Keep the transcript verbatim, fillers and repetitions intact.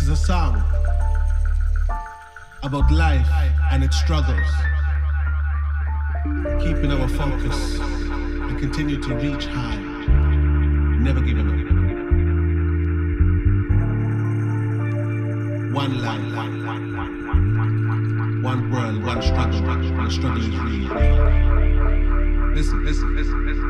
is a song about life and its struggles, keeping our focus and continue to reach high, never giving up. One life, one world, one struggle, and the struggle is real. Listen, listen, listen, listen.